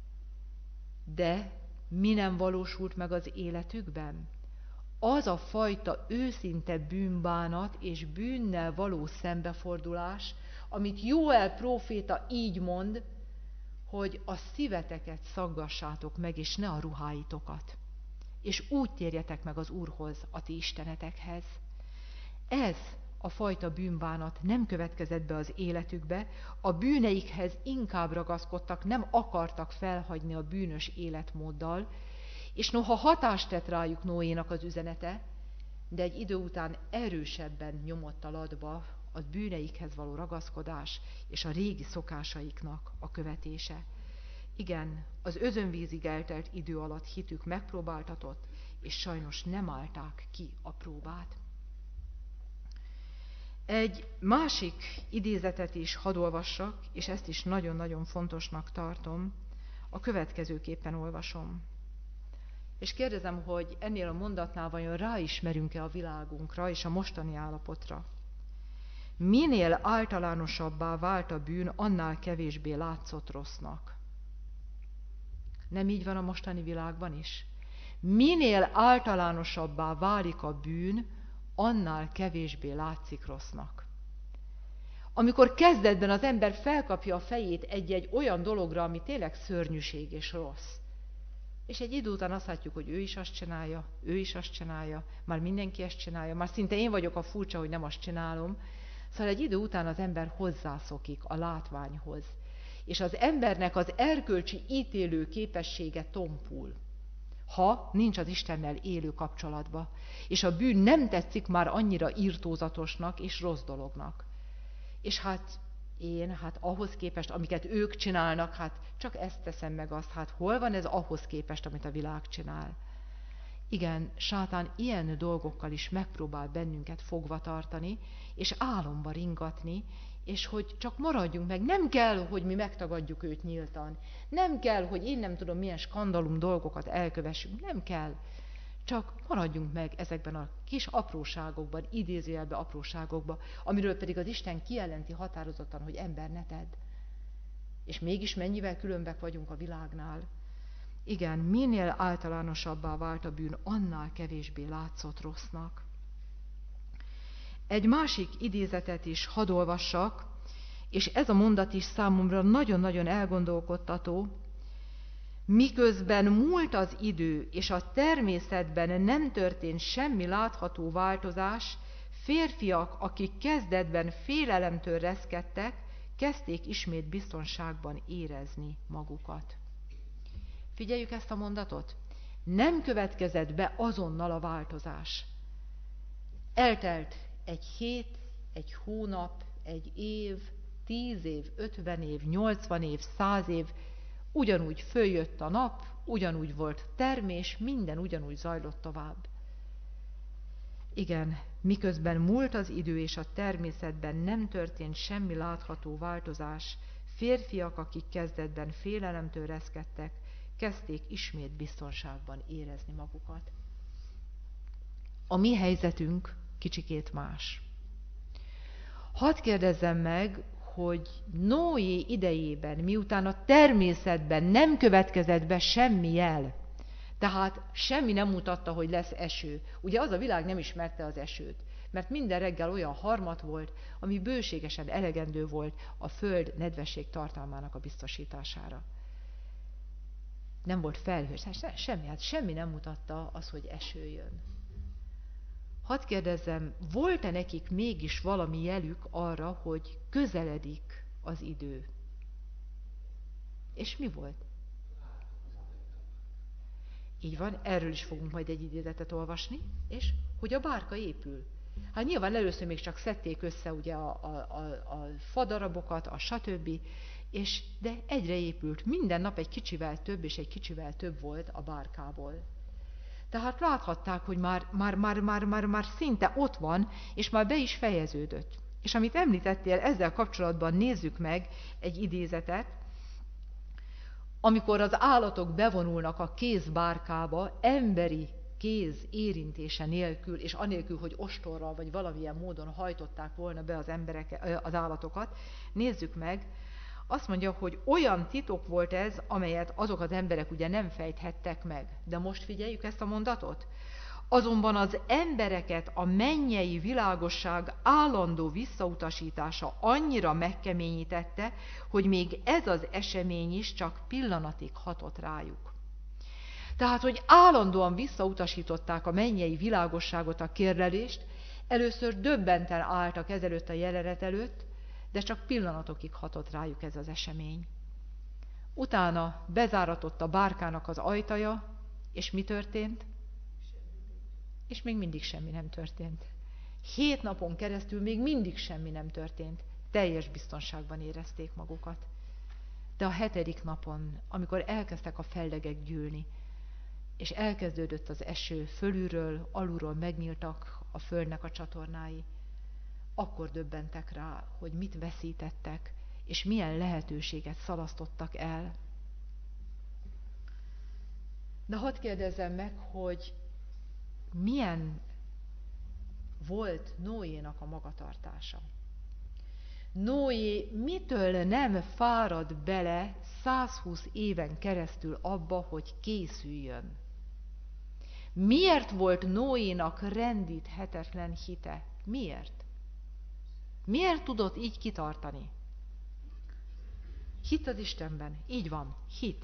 De mi nem valósult meg az életükben? Az a fajta őszinte bűnbánat és bűnnel való szembefordulás, amit Jóel próféta így mond, hogy a szíveteket szaggassátok meg, és ne a ruháitokat. És úgy térjetek meg az Úrhoz, a ti istenetekhez. Ez a fajta bűnbánat nem következett be az életükbe, a bűneikhez inkább ragaszkodtak, nem akartak felhagyni a bűnös életmóddal, és noha hatást tett rájuk Noénak az üzenete, de egy idő után erősebben nyomott a latba a bűneikhez való ragaszkodás és a régi szokásaiknak a követése. Igen, az özönvízig eltelt idő alatt hitük megpróbáltatott, és sajnos nem állták ki a próbát. Egy másik idézetet is hadd olvassak, és ezt is nagyon-nagyon fontosnak tartom, a következőképpen olvasom. És kérdezem, hogy ennél a mondatnál vajon ráismerünk-e a világunkra és a mostani állapotra. Minél általánosabbá vált a bűn, annál kevésbé látszott rossznak. Nem így van a mostani világban is? Minél általánosabbá válik a bűn, annál kevésbé látszik rossznak. Amikor kezdetben az ember felkapja a fejét egy-egy olyan dologra, ami tényleg szörnyűség és rossz, és egy idő után azt látjuk, hogy ő is azt csinálja, ő is azt csinálja, már mindenki ezt csinálja, már szinte én vagyok a furcsa, hogy nem azt csinálom. Szóval egy idő után az ember hozzászokik a látványhoz, és az embernek az erkölcsi ítélő képessége tompul, ha nincs az Istennel élő kapcsolatba, és a bűn nem tetszik már annyira irtózatosnak és rossz dolognak. És hát én, hát ahhoz képest, amiket ők csinálnak, hát csak ezt teszem meg azt, hát hol van ez ahhoz képest, amit a világ csinál? Igen, sátán ilyen dolgokkal is megpróbál bennünket fogva tartani, és álomba ringatni, és hogy csak maradjunk meg. Nem kell, hogy mi megtagadjuk őt nyíltan. Nem kell, hogy én nem tudom milyen skandalum dolgokat elkövessünk. Nem kell. Csak maradjunk meg ezekben a kis apróságokban, idézőjelben apróságokban, amiről pedig az Isten kijelenti határozottan, hogy ember ne tedd. És mégis mennyivel különbek vagyunk a világnál. Igen, minél általánosabbá vált a bűn, annál kevésbé látszott rossznak. Egy másik idézetet is hadd olvassak, és ez a mondat is számomra nagyon-nagyon elgondolkodtató. Miközben múlt az idő, és a természetben nem történt semmi látható változás, férfiak, akik kezdetben félelemtől reszkedtek, kezdték ismét biztonságban érezni magukat. Figyeljük ezt a mondatot. Nem következett be azonnal a változás. Eltelt egy hét, egy hónap, egy év, tíz év, ötven év, nyolcvan év, száz év, ugyanúgy följött a nap, ugyanúgy volt termés, minden ugyanúgy zajlott tovább. Igen, miközben múlt az idő és a természetben nem történt semmi látható változás, férfiak, akik kezdetben félelemtől reszkedtek, kezdték ismét biztonságban érezni magukat. A mi helyzetünk kicsikét más. Hadd kérdezzem meg, hogy Noé idejében, miután a természetben nem következett be semmi jel, tehát semmi nem mutatta, hogy lesz eső. Ugye az a világ nem ismerte az esőt, mert minden reggel olyan harmat volt, ami bőségesen elegendő volt a föld nedvesség tartalmának a biztosítására. Nem volt felhő, semmi, hát semmi nem mutatta az, hogy eső jön. Hadd kérdezzem, volt-e nekik mégis valami jelük arra, hogy közeledik az idő? És mi volt? Így van, erről is fogunk majd egy idézetet olvasni, és hogy a bárka épül. Hát nyilván először még csak szedték össze ugye a, a, a, a fadarabokat, a stb., és de egyre épült. Minden nap egy kicsivel több és egy kicsivel több volt a bárkából. Tehát láthatták, hogy már, már, már, már, már, már szinte ott van, és már be is fejeződött. És amit említettél, ezzel kapcsolatban nézzük meg egy idézetet, amikor az állatok bevonulnak a kézbárkába, emberi kéz érintése nélkül, és anélkül, hogy ostorral vagy valamilyen módon hajtották volna be az, emberek, az állatokat, nézzük meg, azt mondja, hogy olyan titok volt ez, amelyet azok az emberek ugye nem fejthettek meg. De most figyeljük ezt a mondatot. Azonban az embereket a mennyei világosság állandó visszautasítása annyira megkeményítette, hogy még ez az esemény is csak pillanatig hatott rájuk. Tehát, hogy állandóan visszautasították a mennyei világosságot, a kérlelést, először döbbenten álltak ezelőtt a jelenet előtt, de csak pillanatokig hatott rájuk ez az esemény. Utána bezáratott a bárkának az ajtaja, és mi történt? És még mindig semmi nem történt. Hét napon keresztül még mindig semmi nem történt. Teljes biztonságban érezték magukat. De a hetedik napon, amikor elkezdtek a fellegek gyűlni, és elkezdődött az eső, fölülről, alulról megnyíltak a földnek a csatornái, akkor döbbentek rá, hogy mit veszítettek, és milyen lehetőséget szalasztottak el. De hadd kérdezzem meg, hogy milyen volt Noénak a magatartása. Noé mitől nem fárad bele százhúsz éven keresztül abba, hogy készüljön? Miért volt Noénak rendíthetetlen hite? Miért? Miért tudott így kitartani? Hit az Istenben. Így van. Hit.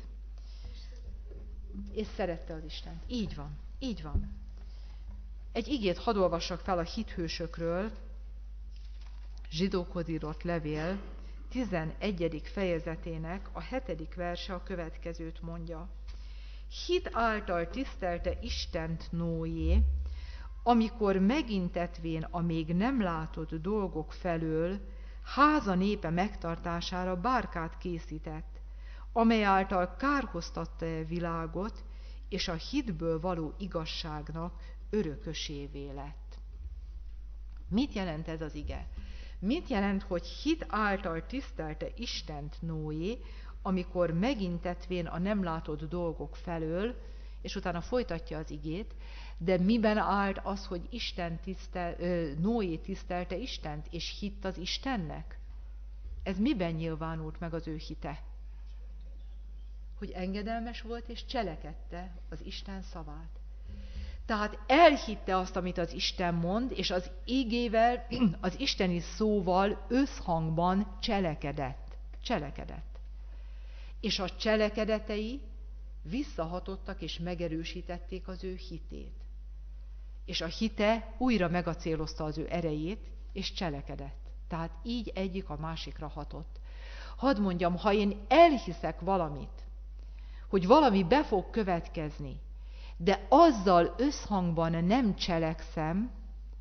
És szerette az Istent. Így van. Így van. Egy igét hadd olvassak fel a hithősökről, zsidókhoz írott levél tizenegyedik fejezetének a hetedik verse a következőt mondja. Hit által tisztelte Istent Noé, amikor megintetvén a még nem látott dolgok felől háza népe megtartására bárkát készített, amely által kárhoztatta a világot, és a hitből való igazságnak örökösévé lett. Mit jelent ez az ige? Mit jelent, hogy hit által tisztelte Istent Noé, amikor megintetvén a nem látott dolgok felől, és utána folytatja az igét, de miben állt az, hogy Isten tisztel, Noé tisztelte Istent, és hitt az Istennek? Ez miben nyilvánult meg az ő hite? Hogy engedelmes volt, és cselekedte az Isten szavát. Tehát elhitte azt, amit az Isten mond, és az ígével, az isteni szóval összhangban cselekedett. Cselekedett. És a cselekedetei visszahatottak és megerősítették az ő hitét. És a hite újra megacélozta az ő erejét, és cselekedett. Tehát így egyik a másikra hatott. Hadd mondjam, ha én elhiszek valamit, hogy valami be fog következni, de azzal összhangban nem cselekszem,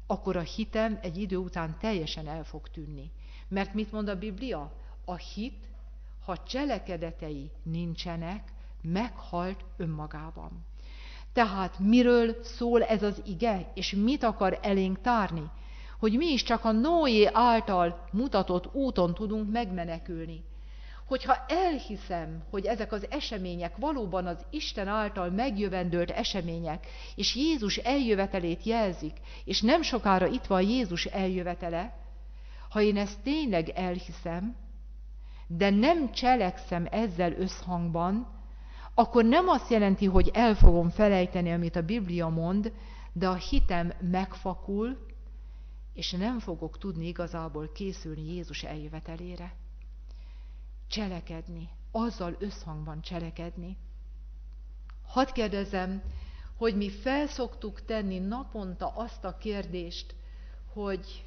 akkor a hitem egy idő után teljesen el fog tűnni. Mert mit mond a Biblia? A hit, ha cselekedetei nincsenek, meghalt önmagában. Tehát miről szól ez az ige, és mit akar elénk tárni? Hogy mi is csak a Noé által mutatott úton tudunk megmenekülni. Hogyha elhiszem, hogy ezek az események valóban az Isten által megjövendőlt események, és Jézus eljövetelét jelzik, és nem sokára itt van Jézus eljövetele, ha én ezt tényleg elhiszem, de nem cselekszem ezzel összhangban, akkor nem azt jelenti, hogy el fogom felejteni, amit a Biblia mond, de a hitem megfakul, és nem fogok tudni igazából készülni Jézus eljövetelére. Cselekedni, azzal összhangban cselekedni. Hadd kérdezzem, hogy mi felszoktuk tenni naponta azt a kérdést, hogy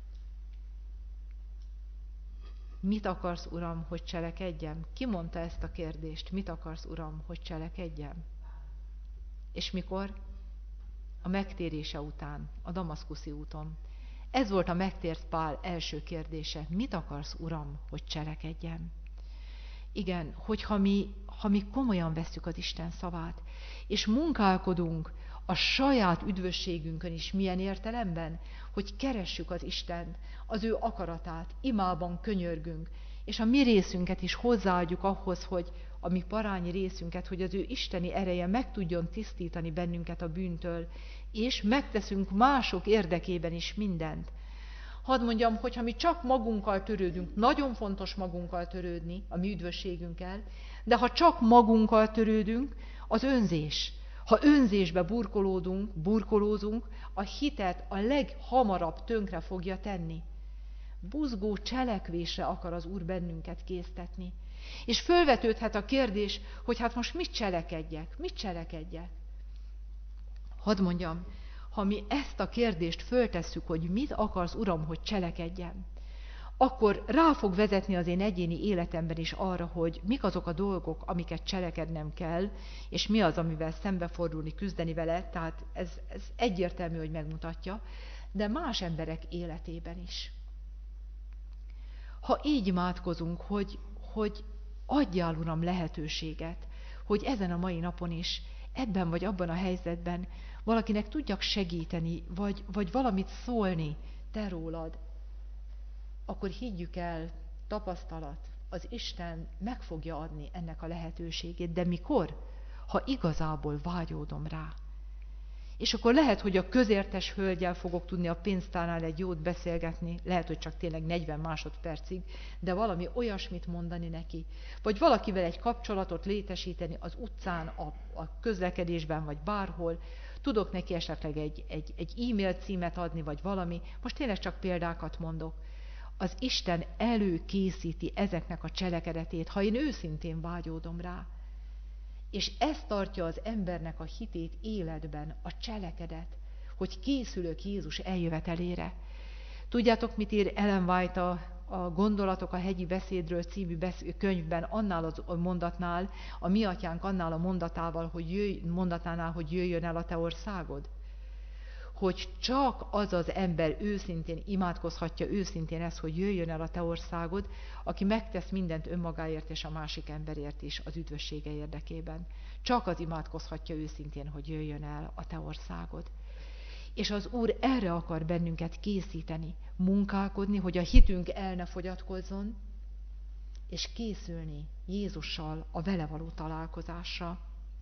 mit akarsz, Uram, hogy cselekedjem? Ki mondta ezt a kérdést? Mit akarsz, Uram, hogy cselekedjem? És mikor? A megtérése után, a damaszkuszi úton. Ez volt a megtért Pál első kérdése. Mit akarsz, Uram, hogy cselekedjem? Igen, hogyha mi, ha mi komolyan vesszük az Isten szavát, és munkálkodunk a saját üdvösségünkön is, milyen értelemben, hogy keressük az Istent, az ő akaratát, imában könyörgünk, és a mi részünket is hozzáadjuk ahhoz, hogy a mi parányi részünket, hogy az ő isteni ereje meg tudjon tisztítani bennünket a bűntől, és megteszünk mások érdekében is mindent. Hadd mondjam, hogy ha mi csak magunkkal törődünk, nagyon fontos magunkkal törődni, a mi üdvösségünkkel, de ha csak magunkkal törődünk, az önzés. Ha önzésbe burkolódunk, burkolózunk, a hitet a leghamarabb tönkre fogja tenni. Buzgó cselekvésre akar az Úr bennünket késztetni. És fölvetődhet a kérdés, hogy hát most mit cselekedjek? Mit cselekedjek? Hadd mondjam, ha mi ezt a kérdést föltesszük, hogy mit akarsz, Uram, hogy cselekedjem, akkor rá fog vezetni az én egyéni életemben is arra, hogy mik azok a dolgok, amiket cselekednem kell, és mi az, amivel szembefordulni, küzdeni vele, tehát ez, ez egyértelmű, hogy megmutatja, de más emberek életében is. Ha így imádkozunk, hogy, hogy adjál, Uram, lehetőséget, hogy ezen a mai napon is, ebben vagy abban a helyzetben valakinek tudjak segíteni, vagy, vagy valamit szólni te rólad, akkor higgyük el, tapasztalat, az Isten meg fogja adni ennek a lehetőségét, de mikor? Ha igazából vágyódom rá. És akkor lehet, hogy a közértes hölgyel fogok tudni a pénztárnál egy jót beszélgetni, lehet, hogy csak tényleg negyven másodpercig, de valami olyasmit mondani neki, vagy valakivel egy kapcsolatot létesíteni az utcán, a, a közlekedésben, vagy bárhol, tudok neki esetleg egy, egy, egy e-mail címet adni, vagy valami, most tényleg csak példákat mondok. Az Isten előkészíti ezeknek a cselekedetét, ha én őszintén vágyódom rá. És ez tartja az embernek a hitét életben, a cselekedet, hogy készülök Jézus eljövetelére. Tudjátok, mit ír Ellen White a, a Gondolatok a hegyi beszédről című besz- könyvben, annál a mondatnál, a mi atyánk annál a mondatával, hogy jöjj, mondatánál, hogy jöjjön el a te országod? Hogy csak az az ember őszintén imádkozhatja őszintén ezt, hogy jöjjön el a te országod, aki megtesz mindent önmagáért és a másik emberért is az üdvössége érdekében. Csak az imádkozhatja őszintén, hogy jöjjön el a te országod. És az Úr erre akar bennünket készíteni, munkálkodni, hogy a hitünk el ne fogyatkozzon, és készülni Jézussal a vele való találkozásra.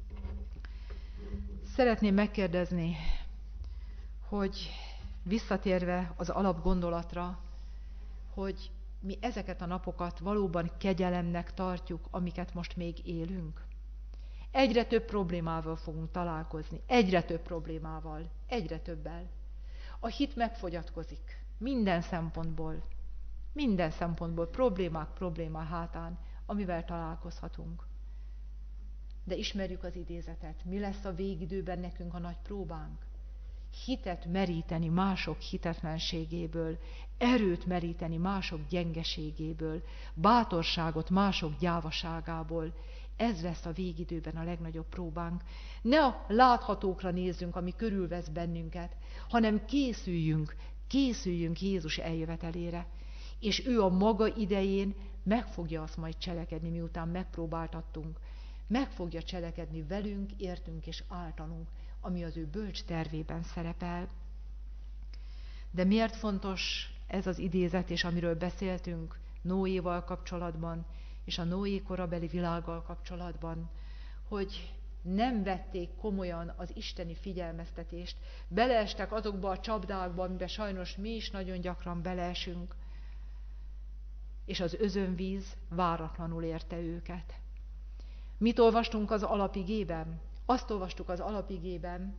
Szeretném megkérdezni, hogy visszatérve az alapgondolatra, hogy mi ezeket a napokat valóban kegyelemnek tartjuk, amiket most még élünk. Egyre több problémával fogunk találkozni, egyre több problémával, egyre többel. A hit megfogyatkozik minden szempontból, minden szempontból problémák problémák hátán, amivel találkozhatunk. De ismerjük az idézetet, mi lesz a végidőben nekünk a nagy próbánk? Hitet meríteni mások hitetlenségéből, erőt meríteni mások gyengeségéből, bátorságot mások gyávaságából, ez lesz a végidőben a legnagyobb próbánk. Ne a láthatókra nézzünk, ami körülvesz bennünket, hanem készüljünk, készüljünk Jézus eljövetelére. És ő a maga idején meg fogja azt majd cselekedni, miután megpróbáltattunk. Meg fogja cselekedni velünk, értünk és általunk, ami az ő bölcs tervében szerepel. De miért fontos ez az idézet, és amiről beszéltünk Noéval kapcsolatban, és a Noé korabeli világgal kapcsolatban, hogy nem vették komolyan az isteni figyelmeztetést, beleestek azokba a csapdákba, amiben sajnos mi is nagyon gyakran beleesünk, és az özönvíz váratlanul érte őket. Mit olvastunk az alapigében? Azt olvastuk az alapigében,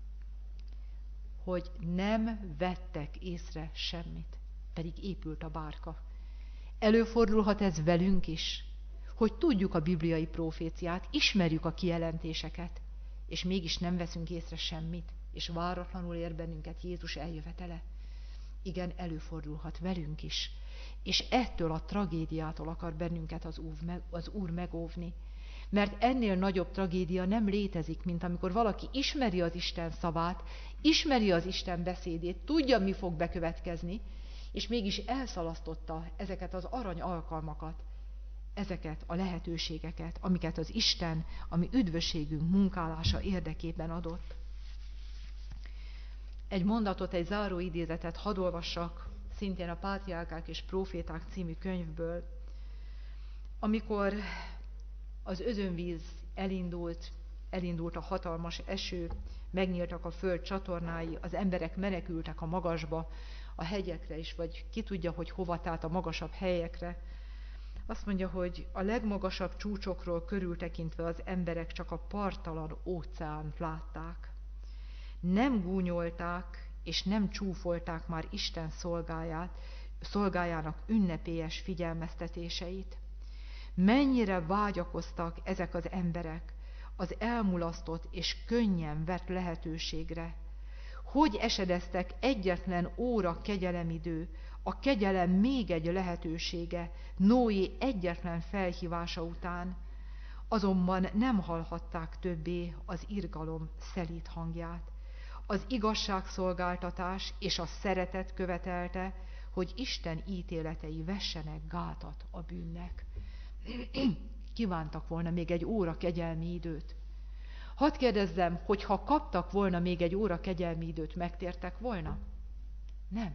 hogy nem vettek észre semmit, pedig épült a bárka. Előfordulhat ez velünk is, hogy tudjuk a bibliai proféciát, ismerjük a kijelentéseket, és mégis nem veszünk észre semmit, és váratlanul ér bennünket Jézus eljövetele. Igen, előfordulhat velünk is, és ettől a tragédiától akar bennünket az Úr, meg, az Úr megóvni. Mert ennél nagyobb tragédia nem létezik, mint amikor valaki ismeri az Isten szavát, ismeri az Isten beszédét, tudja, mi fog bekövetkezni, és mégis elszalasztotta ezeket az arany alkalmakat, ezeket a lehetőségeket, amiket az Isten, ami üdvösségünk munkálása érdekében adott. Egy mondatot, egy záró idézetet hadd olvassak, szintén a Pátriárkák és Próféták című könyvből. Amikor az özönvíz elindult, elindult a hatalmas eső, megnyíltak a föld csatornái, az emberek menekültek a magasba, a hegyekre is, vagy ki tudja, hogy hova, tehát a magasabb helyekre. Azt mondja, hogy a legmagasabb csúcsokról körültekintve az emberek csak a parttalan óceánt látták. Nem gúnyolták és nem csúfolták már Isten szolgáját, szolgájának ünnepélyes figyelmeztetéseit. Mennyire vágyakoztak ezek az emberek az elmulasztott és könnyen vett lehetőségre. Hogy esedeztek egyetlen óra kegyelemidő, a kegyelem még egy lehetősége Noé egyetlen felhívása után, azonban nem hallhatták többé az irgalom szelíd hangját. Az igazságszolgáltatás és a szeretet követelte, hogy Isten ítéletei vessenek gátat a bűnnek. Kívántak volna még egy óra kegyelmi időt. Hadd kérdezzem, hogy ha kaptak volna még egy óra kegyelmi időt, megtértek volna? Nem.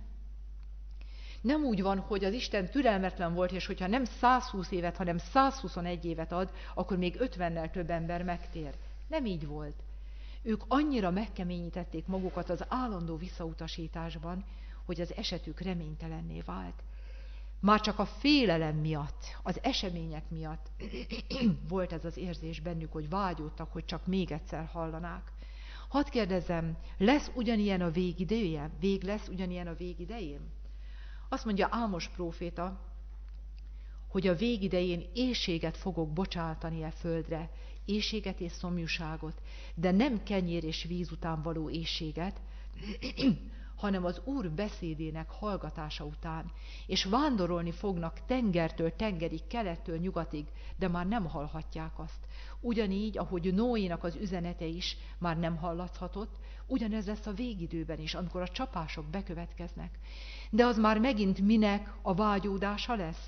Nem úgy van, hogy az Isten türelmetlen volt, és hogyha nem százhúsz évet, hanem százhuszonegy évet ad, akkor még ötvennel több ember megtér. Nem így volt. Ők annyira megkeményítették magukat az állandó visszautasításban, hogy az esetük reménytelenné vált. Már csak a félelem miatt, az események miatt volt ez az érzés bennük, hogy vágyódtak, hogy csak még egyszer hallanák. Hadd kérdezzem, lesz ugyanilyen a végidője? Vég lesz ugyanilyen a végidején? Azt mondja Ámos próféta, hogy a végidején éhséget fogok bocsátani e földre, éhséget és szomjúságot, de nem kenyér és víz után való éhséget, hanem az Úr beszédének hallgatása után, és vándorolni fognak tengertől tengerig, kelettől nyugatig, de már nem hallhatják azt. Ugyanígy, ahogy Noénak az üzenete is már nem hallathatott, ugyanez lesz a végidőben is, amikor a csapások bekövetkeznek. De az már megint minek a vágyódása lesz?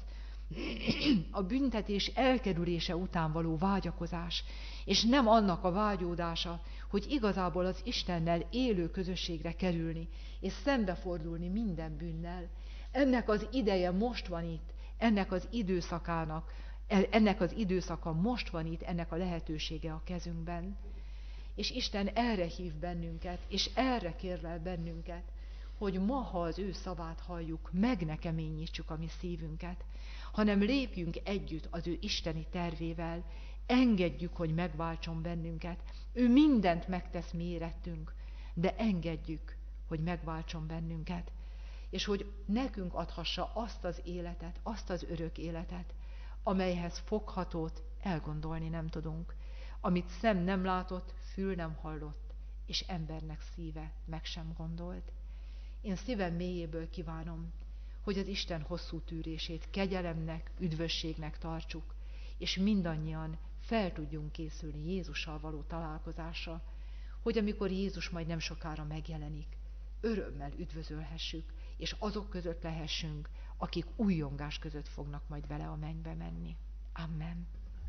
A büntetés elkerülése után való vágyakozás, és nem annak a vágyódása, hogy igazából az Istennel élő közösségre kerülni, és szembefordulni minden bűnnel. Ennek az ideje most van itt, ennek az időszakának, ennek az időszaka most van itt, ennek a lehetősége a kezünkben. És Isten erre hív bennünket, és erre kérlel bennünket, hogy ma, ha az ő szavát halljuk, meg ne keményítsük a mi szívünket, hanem lépjünk együtt az ő isteni tervével, engedjük, hogy megváltson bennünket. Ő mindent megtesz mi érettünk, de engedjük, hogy megváltson bennünket, és hogy nekünk adhassa azt az életet, azt az örök életet, amelyhez foghatót elgondolni nem tudunk, amit szem nem látott, fül nem hallott, és embernek szíve meg sem gondolt. Én szívem mélyéből kívánom, hogy az Isten hosszú tűrését kegyelemnek, üdvösségnek tartsuk, és mindannyian fel tudjunk készülni Jézussal való találkozásra, hogy amikor Jézus majd nem sokára megjelenik, örömmel üdvözölhessük, és azok között lehessünk, akik újjongás között fognak majd vele a mennybe menni. Amen.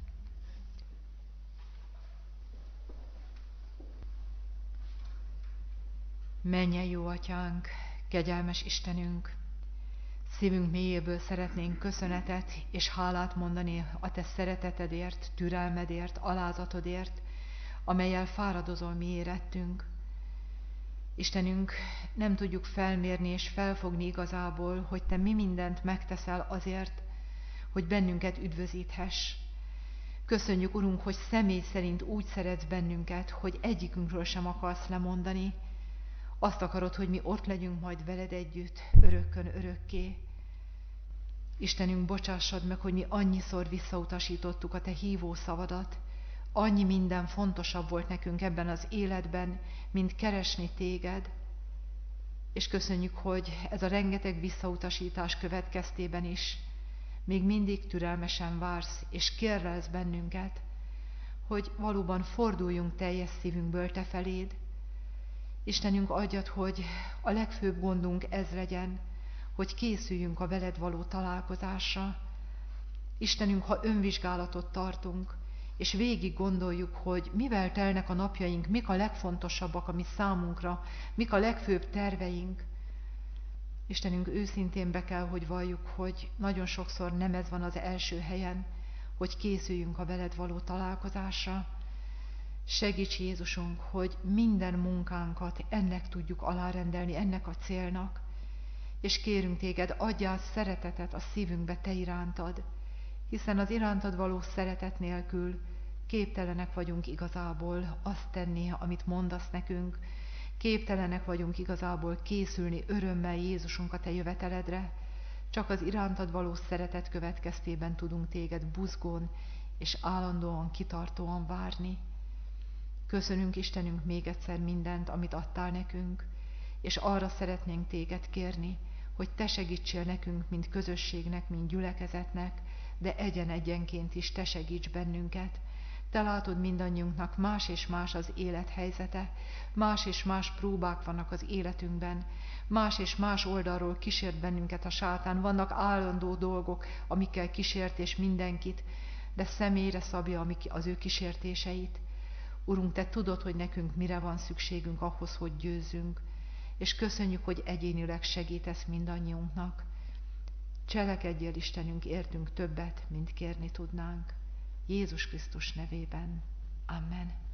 Mennyei jó Atyánk, kegyelmes Istenünk, szívünk mélyéből szeretnénk köszönetet és hálát mondani a Te szeretetedért, türelmedért, alázatodért, amellyel fáradozol mi érettünk. Istenünk, nem tudjuk felmérni és felfogni igazából, hogy Te mi mindent megteszel azért, hogy bennünket üdvözíthess. Köszönjük, Urunk, hogy személy szerint úgy szeretsz bennünket, hogy egyikünkről sem akarsz lemondani. Azt akarod, hogy mi ott legyünk majd veled együtt, örökkön örökké. Istenünk, bocsássad meg, hogy mi annyiszor visszautasítottuk a Te hívó szavadat. Annyi minden fontosabb volt nekünk ebben az életben, mint keresni Téged. És köszönjük, hogy ez a rengeteg visszautasítás következtében is még mindig türelmesen vársz, és kérlelsz bennünket, hogy valóban forduljunk teljes szívünkből Te feléd. Istenünk, adjad, hogy a legfőbb gondunk ez legyen, hogy készüljünk a veled való találkozásra. Istenünk, ha önvizsgálatot tartunk, és végig gondoljuk, hogy mivel telnek a napjaink, mik a legfontosabbak, ami számunkra, mik a legfőbb terveink. Istenünk, őszintén be kell, hogy valljuk, hogy nagyon sokszor nem ez van az első helyen, hogy készüljünk a veled való találkozásra. Segíts, Jézusunk, hogy minden munkánkat ennek tudjuk alárendelni, ennek a célnak, és kérünk Téged, adjál szeretetet a szívünkbe Te irántad, hiszen az irántad való szeretet nélkül képtelenek vagyunk igazából azt tenni, amit mondasz nekünk, képtelenek vagyunk igazából készülni örömmel, Jézusunk, a Te jöveteledre, csak az irántad való szeretet következtében tudunk Téged buzgón és állandóan, kitartóan várni. Köszönünk, Istenünk, még egyszer mindent, amit adtál nekünk, és arra szeretnénk Téged kérni, hogy Te segítsél nekünk, mint közösségnek, mint gyülekezetnek, de egyen-egyenként is Te segíts bennünket. Te látod, mindannyiunknak más és más az élethelyzete, más és más próbák vannak az életünkben, más és más oldalról kísért bennünket a sátán, vannak állandó dolgok, amikkel kísért és mindenkit, de személyre szabja az ő kísértéseit. Urunk, Te tudod, hogy nekünk mire van szükségünk ahhoz, hogy győzzünk, és köszönjük, hogy egyénileg segítesz mindannyiunknak. Cselekedjél, Istenünk, értünk többet, mint kérni tudnánk. Jézus Krisztus nevében. Amen.